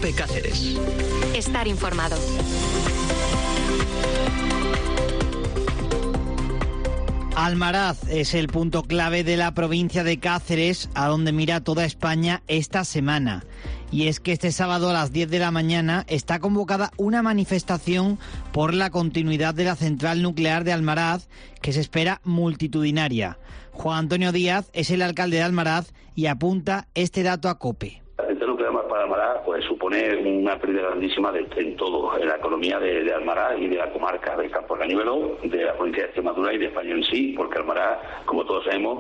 COPE Cáceres. Estar informado. Almaraz es el punto clave de la provincia de Cáceres, a donde mira toda España esta semana. Y es que este sábado a las 10 de la mañana está convocada una manifestación por la continuidad de la central nuclear de Almaraz, que se espera multitudinaria. Juan Antonio Díaz es el alcalde de Almaraz y apunta este dato a COPE. La central nuclear para Almaraz supone una pérdida grandísima en todo, en la economía de Almaraz y de la comarca del Campo Cañuelo, de la provincia de Extremadura y de España en sí, porque Almaraz, como todos sabemos,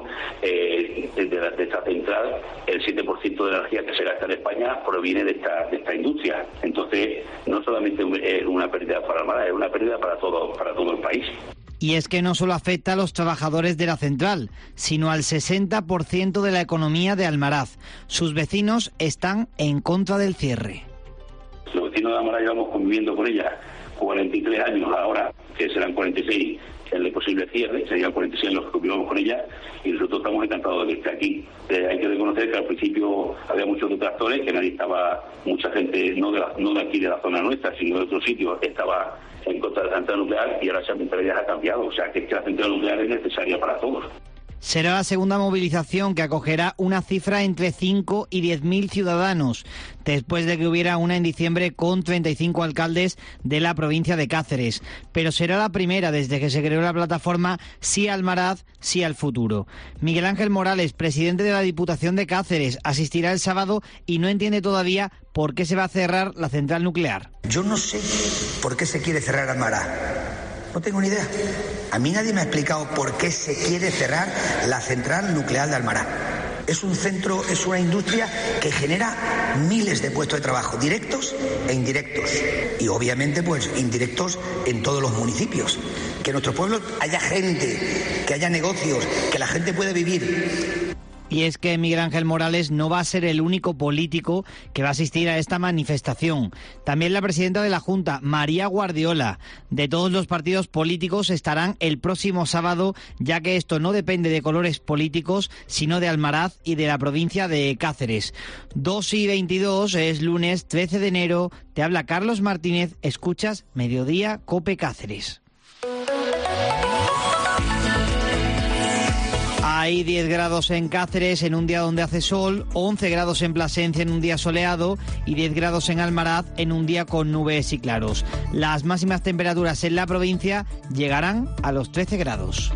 de esta central, el 7% de la energía que se gasta en España proviene de esta industria. Entonces, no solamente es una pérdida para Almaraz, es una pérdida para todo el país. Y es que no solo afecta a los trabajadores de la central, sino al 60% de la economía de Almaraz. Sus vecinos están en contra del cierre. Los vecinos de Almaraz llevamos conviviendo con ella 43 años ahora, que serán 46 en el posible cierre, serían 46 los que vivamos con ella, y nosotros estamos encantados de que esté aquí. Hay que reconocer que al principio había muchos detractores, que nadie estaba, mucha gente no de aquí de la zona nuestra, sino de otros sitios, estaba en contra de la central nuclear, y ahora esa mentalidad ha cambiado. O sea, que la central nuclear es necesaria para todos. Será la segunda movilización que acogerá una cifra entre 5 y 10.000 ciudadanos, después de que hubiera una en diciembre con 35 alcaldes de la provincia de Cáceres. Pero será la primera desde que se creó la plataforma Sí a Almaraz, Sí al Futuro. Miguel Ángel Morales, presidente de la Diputación de Cáceres, asistirá el sábado y no entiende todavía por qué se va a cerrar la central nuclear. Yo no sé por qué se quiere cerrar Almaraz. No tengo ni idea. A mí nadie me ha explicado por qué se quiere cerrar la central nuclear de Almaraz. Es un centro, es una industria que genera miles de puestos de trabajo, directos e indirectos. Y obviamente, pues, indirectos en todos los municipios. Que en nuestro pueblo haya gente, que haya negocios, que la gente pueda vivir. Y es que Miguel Ángel Morales no va a ser el único político que va a asistir a esta manifestación. También la presidenta de la Junta, María Guardiola. De todos los partidos políticos estarán el próximo sábado, ya que esto no depende de colores políticos, sino de Almaraz y de la provincia de Cáceres. 2:22, es lunes 13 de enero. Te habla Carlos Martínez. Escuchas Mediodía COPE Cáceres. Hay 10 grados en Cáceres en un día donde hace sol, 11 grados en Plasencia en un día soleado y 10 grados en Almaraz en un día con nubes y claros. Las máximas temperaturas en la provincia llegarán a los 13 grados.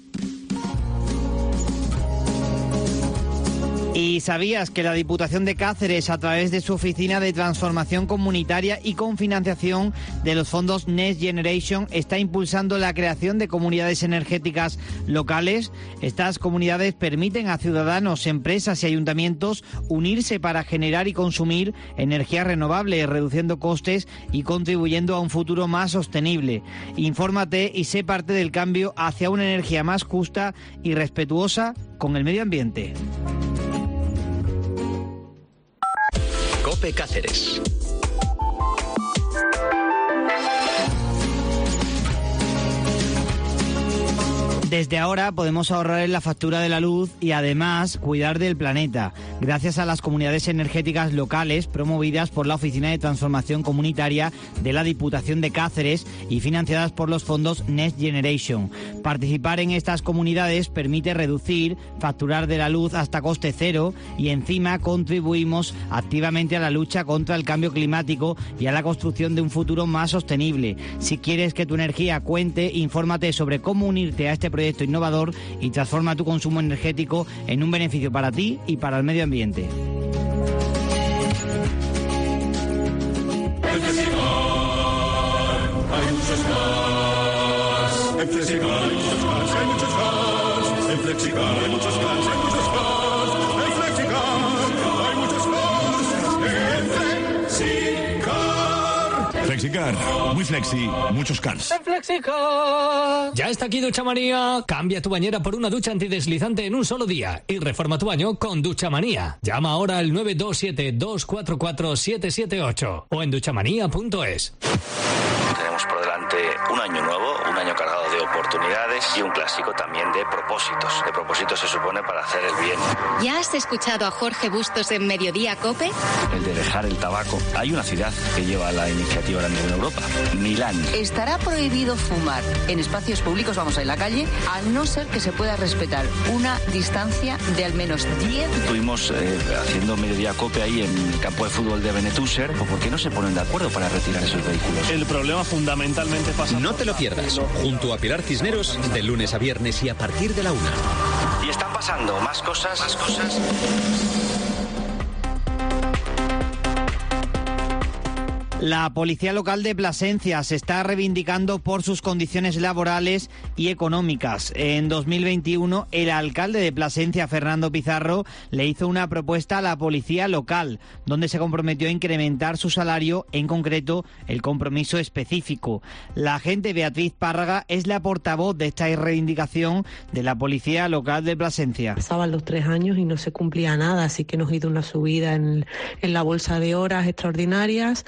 ¿Y sabías que la Diputación de Cáceres, a través de su Oficina de Transformación Comunitaria y con financiación de los fondos Next Generation, está impulsando la creación de comunidades energéticas locales? Estas comunidades permiten a ciudadanos, empresas y ayuntamientos unirse para generar y consumir energía renovable, reduciendo costes y contribuyendo a un futuro más sostenible. Infórmate y sé parte del cambio hacia una energía más justa y respetuosa con el medio ambiente. COPE Cáceres. Desde ahora podemos ahorrar en la factura de la luz y además cuidar del planeta, gracias a las comunidades energéticas locales promovidas por la Oficina de Transformación Comunitaria de la Diputación de Cáceres y financiadas por los fondos Next Generation. Participar en estas comunidades permite reducir, facturar de la luz hasta coste cero y encima contribuimos activamente a la lucha contra el cambio climático y a la construcción de un futuro más sostenible. Si quieres que tu energía cuente, infórmate sobre cómo unirte a este proyecto innovador y transforma tu consumo energético en un beneficio para ti y para el medio ambiente. En Flexicar hay muchos más. En Flexicar hay muchos más. Hay muchos más. En Flexicar hay muchos más. Hay muchos más. En Flexicar hay muchos más. En Flexicar. Flexicar, muy flexi, muchos cars. En Flexicar. Ya está aquí Duchamanía. Cambia tu bañera por una ducha antideslizante en un solo día y reforma tu baño con Duchamanía. Llama ahora al 927-244-778 o en duchamanía.es. Tenemos por delante ante un año nuevo, un año cargado de oportunidades y un clásico también de propósitos. De propósitos se supone para hacer el bien. ¿Ya has escuchado a Jorge Bustos en Mediodía COPE? El de dejar el tabaco. Hay una ciudad que lleva la iniciativa ahora mismo en Europa, Milán. Estará prohibido fumar en espacios públicos, vamos, en la calle, a no ser que se pueda respetar una distancia de al menos 10. Estuvimos haciendo Mediodía COPE ahí en el campo de fútbol de Benetúser. ¿Por qué no se ponen de acuerdo para retirar esos vehículos? El problema fundamentalmente pasa... No te lo pierdas, junto a Pilar Cisneros, de lunes a viernes y a partir de la 1. Y están pasando más cosas. La policía local de Plasencia se está reivindicando por sus condiciones laborales y económicas. En 2021, el alcalde de Plasencia, Fernando Pizarro, le hizo una propuesta a la policía local, donde se comprometió a incrementar su salario, en concreto, el compromiso específico. La agente Beatriz Párraga es la portavoz de esta reivindicación de la policía local de Plasencia. Pasaban los 3 años y no se cumplía nada, así que nos hizo una subida en la bolsa de horas extraordinarias,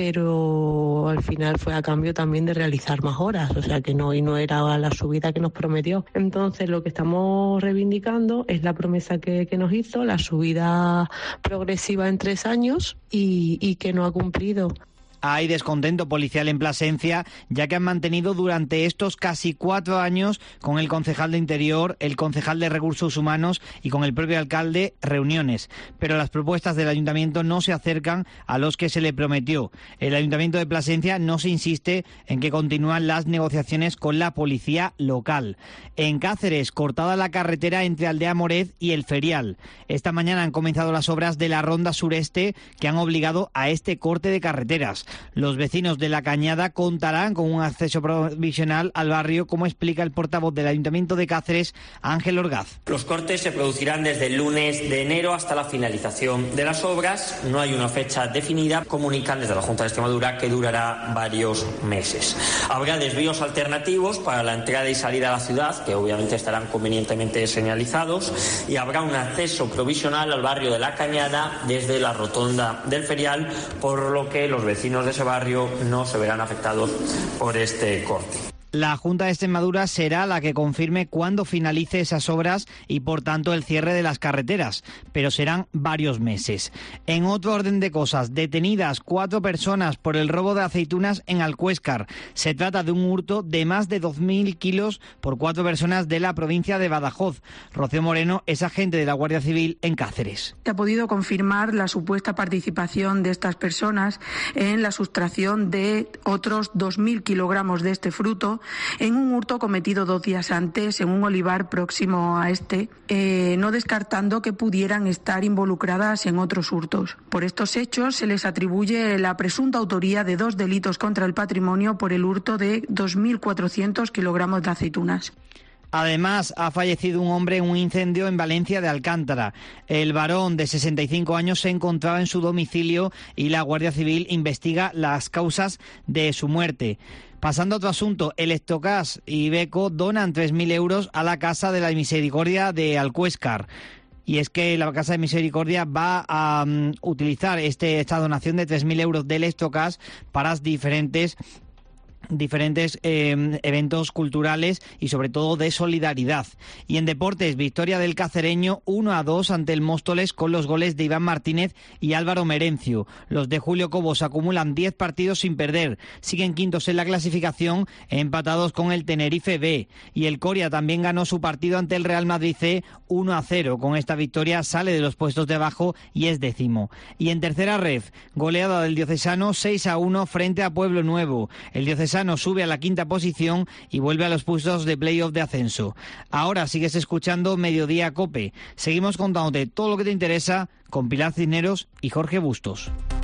pero al final fue a cambio también de realizar más horas, o sea que no era la subida que nos prometió. Entonces lo que estamos reivindicando es la promesa que nos hizo, la subida progresiva en 3 años y que no ha cumplido. Hay descontento policial en Plasencia, ya que han mantenido durante estos casi 4 años con el concejal de Interior, el concejal de Recursos Humanos y con el propio alcalde reuniones. Pero las propuestas del ayuntamiento no se acercan a los que se le prometió. El ayuntamiento de Plasencia no se insiste en que continúan las negociaciones con la policía local. En Cáceres, cortada la carretera entre Aldea Morez y El Ferial. Esta mañana han comenzado las obras de la ronda sureste que han obligado a este corte de carreteras. Los vecinos de La Cañada contarán con un acceso provisional al barrio, como explica el portavoz del Ayuntamiento de Cáceres, Ángel Orgaz. Los cortes se producirán desde el lunes de enero hasta la finalización de las obras. No hay una fecha definida. Comunican desde la Junta de Extremadura que durará varios meses. Habrá desvíos alternativos para la entrada y salida a la ciudad, que obviamente estarán convenientemente señalizados, y habrá un acceso provisional al barrio de La Cañada desde la rotonda del Ferial, por lo que los vecinos de ese barrio no se verán afectados por este corte. La Junta de Extremadura será la que confirme cuándo finalice esas obras y, por tanto, el cierre de las carreteras, pero serán varios meses. En otro orden de cosas, detenidas 4 personas por el robo de aceitunas en Alcuéscar. Se trata de un hurto de más de 2.000 kilos por 4 personas de la provincia de Badajoz. Rocío Moreno es agente de la Guardia Civil en Cáceres. Se ha podido confirmar la supuesta participación de estas personas en la sustracción de otros 2.000 kilogramos de este fruto en un hurto cometido 2 días antes en un olivar próximo a este, no descartando que pudieran estar involucradas en otros hurtos. Por estos hechos se les atribuye la presunta autoría de 2 delitos contra el patrimonio por el hurto de 2.400 kilogramos de aceitunas. Además, ha fallecido un hombre en un incendio en Valencia de Alcántara. El varón de 65 años se encontraba en su domicilio y la Guardia Civil investiga las causas de su muerte. Pasando a otro asunto, Electrocas y Iveco donan 3.000 euros a la Casa de la Misericordia de Alcuéscar. Y es que la Casa de Misericordia va a utilizar esta donación de 3.000 euros de Electrocas para diferentes eventos culturales y sobre todo de solidaridad. Y en deportes, victoria del cacereño 1-2 ante el Móstoles con los goles de Iván Martínez y Álvaro Merencio. Los de Julio Cobos acumulan 10 partidos sin perder, siguen quintos en la clasificación, empatados con el Tenerife B, y el Coria también ganó su partido ante el Real Madrid C 1-0. Con esta victoria sale de los puestos de abajo y es 10º. Y en tercera ref, goleada del Diocesano 6-1 frente a Pueblo Nuevo. El Diocesano sube a la 5ª posición y vuelve a los puestos de playoff de ascenso. Ahora sigues escuchando Mediodía COPE. Seguimos contándote todo lo que te interesa con Pilar Cisneros y Jorge Bustos.